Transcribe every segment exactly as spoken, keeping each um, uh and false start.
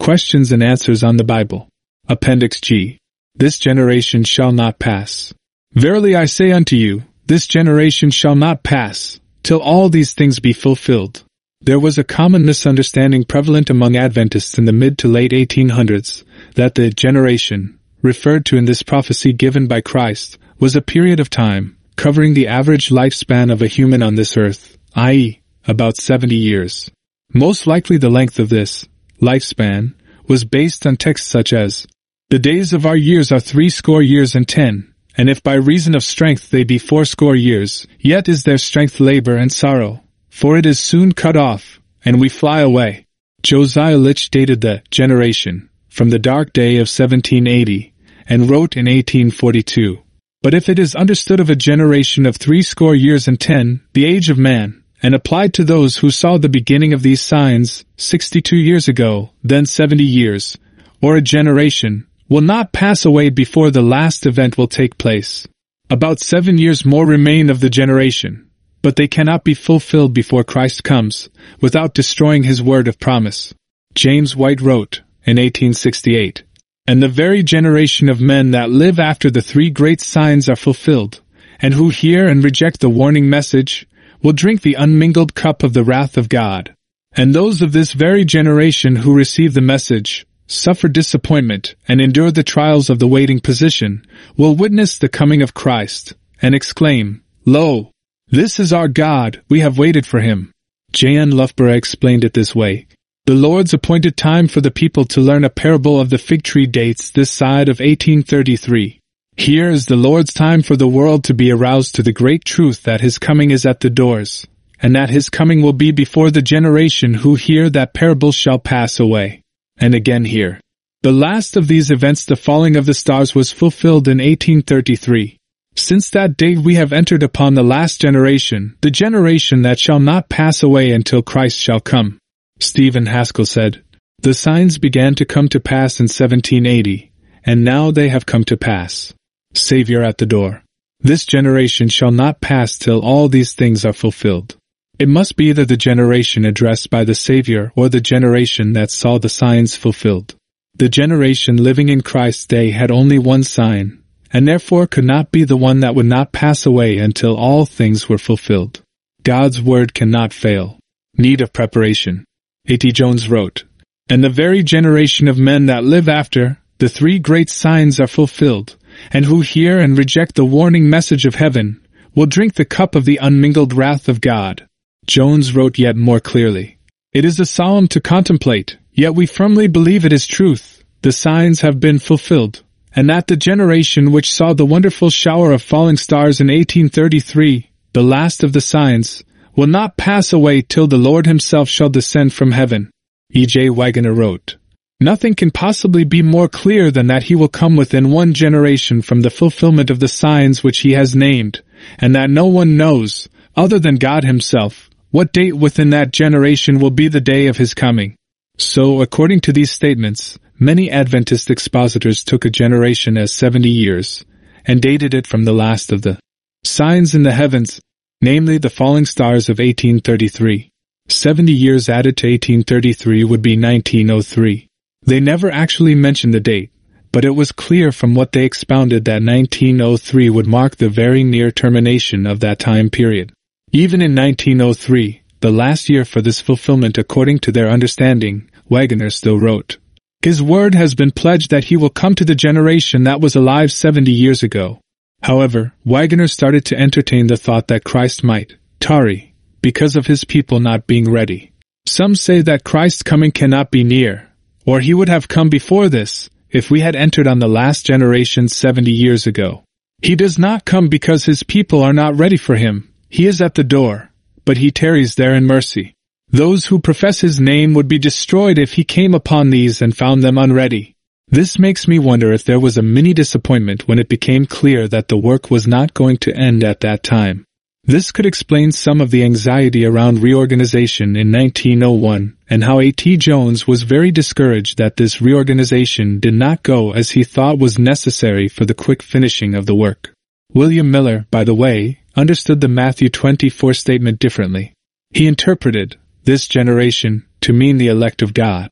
Questions and answers on the Bible. Appendix G. This generation shall not pass. Verily I say unto you, this generation shall not pass, till all these things be fulfilled. There was a common misunderstanding prevalent among Adventists in the mid to late eighteen hundreds, that the generation, referred to in this prophecy given by Christ, was a period of time, covering the average lifespan of a human on this earth, that is, about seventy years. Most likely the length of this lifespan was based on texts such as, The days of our years are threescore years and ten, and if by reason of strength they be fourscore years, yet is their strength labor and sorrow, for it is soon cut off, and we fly away. Josiah Litch dated the generation from the dark day of seventeen eighty, and wrote in eighteen forty-two. But if it is understood of a generation of threescore years and ten, the age of man, and applied to those who saw the beginning of these signs sixty-two years ago, then seventy years, or a generation, will not pass away before the last event will take place. About seven years more remain of the generation, but they cannot be fulfilled before Christ comes, without destroying his word of promise. James White wrote, in eighteen sixty-eight, And the very generation of men that live after the three great signs are fulfilled, and who hear and reject the warning message, will drink the unmingled cup of the wrath of God. And those of this very generation who receive the message, suffer disappointment, and endure the trials of the waiting position, will witness the coming of Christ, and exclaim, Lo! This is our God, we have waited for him. J N Loughborough explained it this way. The Lord's appointed time for the people to learn a parable of the fig tree dates this side of eighteen thirty-three. Here is the Lord's time for the world to be aroused to the great truth that his coming is at the doors, and that his coming will be before the generation who hear that parable shall pass away. And again here. The last of these events, the falling of the stars, was fulfilled in eighteen thirty-three. Since that date we have entered upon the last generation, the generation that shall not pass away until Christ shall come. Stephen Haskell said, The signs began to come to pass in seventeen eighty, and now they have come to pass. Savior at the door. This generation shall not pass till all these things are fulfilled. It must be either the generation addressed by the Savior or the generation that saw the signs fulfilled. The generation living in Christ's day had only one sign, and therefore could not be the one that would not pass away until all things were fulfilled. God's word cannot fail. Need of preparation. A T Jones wrote, And the very generation of men that live after the three great signs are fulfilled, and who hear and reject the warning message of heaven, will drink the cup of the unmingled wrath of God. Jones wrote yet more clearly, It is a solemn to contemplate, yet we firmly believe it is truth. The signs have been fulfilled, and that the generation which saw the wonderful shower of falling stars in eighteen thirty-three, the last of the signs, will not pass away till the Lord himself shall descend from heaven. E J Waggoner wrote, Nothing can possibly be more clear than that he will come within one generation from the fulfillment of the signs which he has named, and that no one knows, other than God himself, what date within that generation will be the day of his coming. So, according to these statements, many Adventist expositors took a generation as seventy years, and dated it from the last of the signs in the heavens, namely the falling stars of eighteen thirty-three. Seventy years added to eighteen thirty-three would be nineteen oh three. They never actually mentioned the date, but it was clear from what they expounded that nineteen oh three would mark the very near termination of that time period. Even in nineteen oh three, the last year for this fulfillment according to their understanding, Waggoner still wrote, His word has been pledged that he will come to the generation that was alive seventy years ago. However, Waggoner started to entertain the thought that Christ might tarry, because of his people not being ready. Some say that Christ's coming cannot be near, or he would have come before this, if we had entered on the last generation seventy years ago. He does not come because his people are not ready for him. He is at the door, but he tarries there in mercy. Those who profess his name would be destroyed if he came upon these and found them unready. This makes me wonder if there was a mini disappointment when it became clear that the work was not going to end at that time. This could explain some of the anxiety around reorganization in nineteen oh one, and how A T Jones was very discouraged that this reorganization did not go as he thought was necessary for the quick finishing of the work. William Miller, by the way, understood the Matthew twenty-four statement differently. He interpreted this generation to mean the elect of God.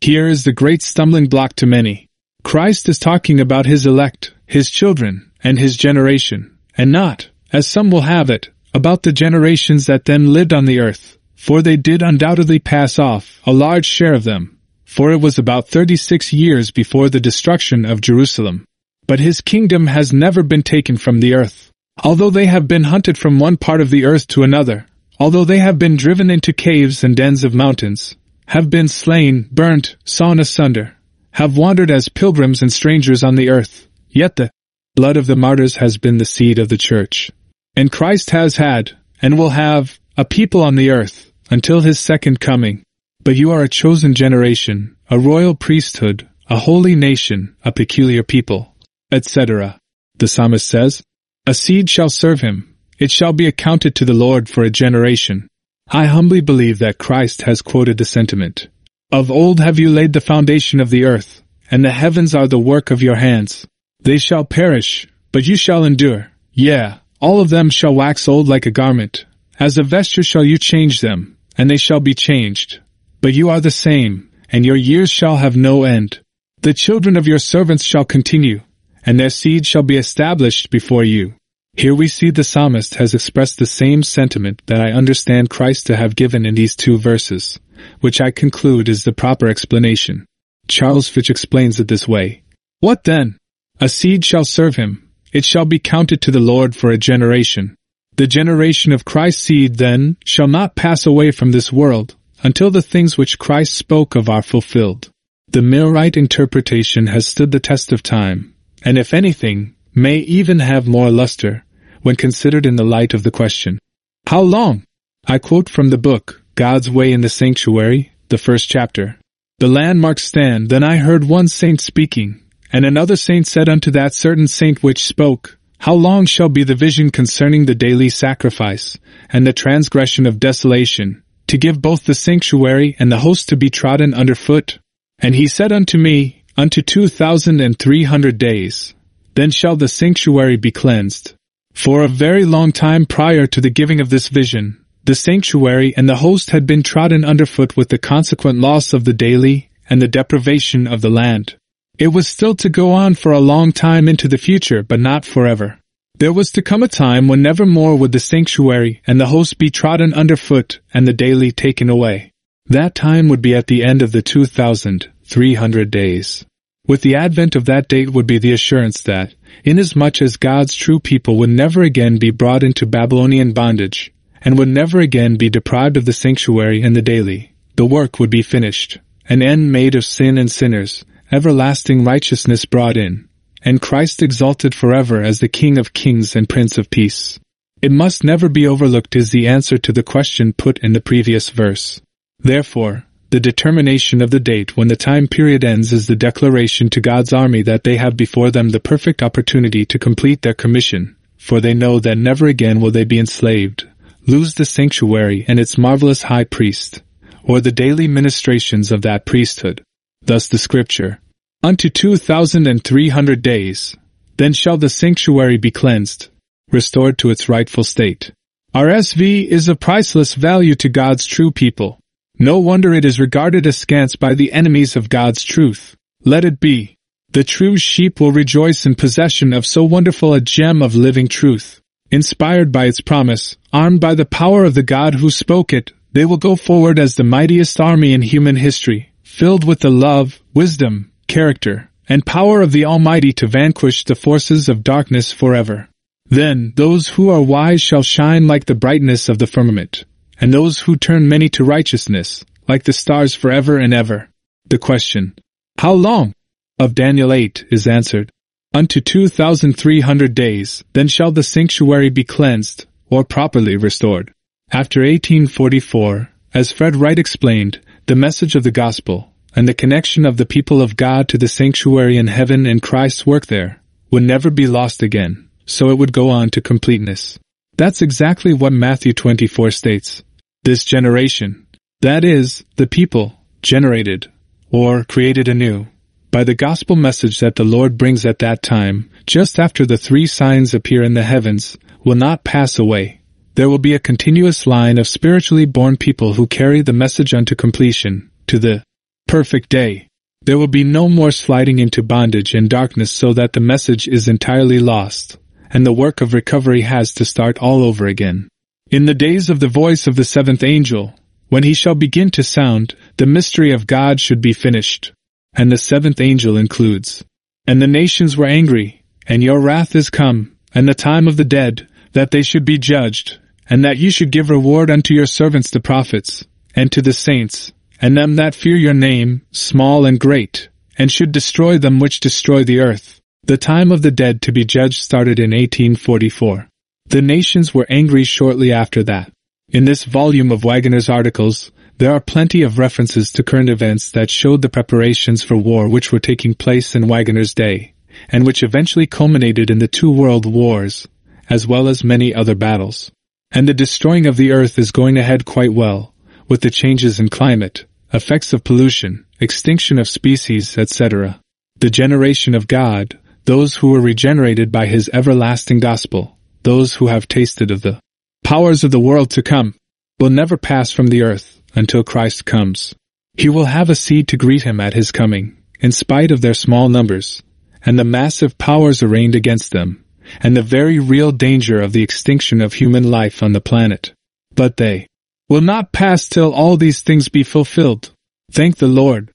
Here is the great stumbling block to many. Christ is talking about his elect, his children, and his generation, and not, as some will have it, about the generations that then lived on the earth, for they did undoubtedly pass off, a large share of them, for it was about thirty-six years before the destruction of Jerusalem. But his kingdom has never been taken from the earth. Although they have been hunted from one part of the earth to another, although they have been driven into caves and dens of mountains, have been slain, burnt, sawn asunder, have wandered as pilgrims and strangers on the earth, yet the blood of the martyrs has been the seed of the church. And Christ has had, and will have, a people on the earth, until his second coming. But you are a chosen generation, a royal priesthood, a holy nation, a peculiar people, et cetera. The psalmist says, "A seed shall serve him, it shall be accounted to the Lord for a generation." I humbly believe that Christ has quoted the sentiment. Of old have you laid the foundation of the earth, and the heavens are the work of your hands. They shall perish, but you shall endure. Yea, all of them shall wax old like a garment. As a vesture shall you change them, and they shall be changed. But you are the same, and your years shall have no end. The children of your servants shall continue, and their seed shall be established before you. Here we see the psalmist has expressed the same sentiment that I understand Christ to have given in these two verses, which I conclude is the proper explanation. Charles Fitch explains it this way. What then? A seed shall serve him, it shall be counted to the Lord for a generation. The generation of Christ's seed, then, shall not pass away from this world, until the things which Christ spoke of are fulfilled. The Millerite interpretation has stood the test of time, and if anything, may even have more luster, when considered in the light of the question, how long? I quote from the book, God's Way in the Sanctuary, the first chapter. The landmarks stand. Then I heard one saint speaking, and another saint said unto that certain saint which spoke, How long shall be the vision concerning the daily sacrifice, and the transgression of desolation, to give both the sanctuary and the host to be trodden under foot? And he said unto me, Unto two thousand and three hundred days. Then shall the sanctuary be cleansed. For a very long time prior to the giving of this vision, the sanctuary and the host had been trodden underfoot with the consequent loss of the daily and the deprivation of the land. It was still to go on for a long time into the future, but not forever. There was to come a time when never more would the sanctuary and the host be trodden underfoot and the daily taken away. That time would be at the end of the two thousand three hundred days. With the advent of that date would be the assurance that, inasmuch as God's true people would never again be brought into Babylonian bondage, and would never again be deprived of the sanctuary and the daily, the work would be finished, an end made of sin and sinners, everlasting righteousness brought in, and Christ exalted forever as the King of kings and Prince of peace. It must never be overlooked is the answer to the question put in the previous verse. Therefore, the determination of the date when the time period ends is the declaration to God's army that they have before them the perfect opportunity to complete their commission, for they know that never again will they be enslaved, lose the sanctuary and its marvelous high priest, or the daily ministrations of that priesthood. Thus the scripture, Unto two thousand and three hundred days, then shall the sanctuary be cleansed, restored to its rightful state. R S V is of priceless value to God's true people. No wonder it is regarded askance by the enemies of God's truth. Let it be. The true sheep will rejoice in possession of so wonderful a gem of living truth. Inspired by its promise, armed by the power of the God who spoke it, they will go forward as the mightiest army in human history, filled with the love, wisdom, character, and power of the Almighty to vanquish the forces of darkness forever. Then those who are wise shall shine like the brightness of the firmament, and those who turn many to righteousness, like the stars forever and ever. The question, how long? Of Daniel eight is answered, Unto two thousand three hundred days, then shall the sanctuary be cleansed, or properly restored. After eighteen forty-four, as Fred Wright explained, the message of the gospel, and the connection of the people of God to the sanctuary in heaven and Christ's work there, would never be lost again, so it would go on to completeness. That's exactly what Matthew twenty-four states. This generation, that is, the people, generated, or created anew, by the gospel message that the Lord brings at that time, just after the three signs appear in the heavens, will not pass away. There will be a continuous line of spiritually born people who carry the message unto completion, to the perfect day. There will be no more sliding into bondage and darkness so that the message is entirely lost, and the work of recovery has to start all over again. In the days of the voice of the seventh angel, when he shall begin to sound, the mystery of God should be finished. And the seventh angel includes, and the nations were angry, and your wrath is come, and the time of the dead, that they should be judged, and that ye should give reward unto your servants the prophets, and to the saints, and them that fear your name, small and great, and should destroy them which destroy the earth. The time of the dead to be judged started in eighteen forty-four. The nations were angry shortly after that. In this volume of Waggoner's articles, there are plenty of references to current events that showed the preparations for war which were taking place in Waggoner's day, and which eventually culminated in the two world wars, as well as many other battles. And the destroying of the earth is going ahead quite well, with the changes in climate, effects of pollution, extinction of species, et cetera. The generation of God, those who were regenerated by His everlasting gospel, those who have tasted of the powers of the world to come, will never pass from the earth until Christ comes. He will have a seed to greet Him at His coming, in spite of their small numbers, and the massive powers arraigned against them, and the very real danger of the extinction of human life on the planet. But they will not pass till all these things be fulfilled. Thank the Lord,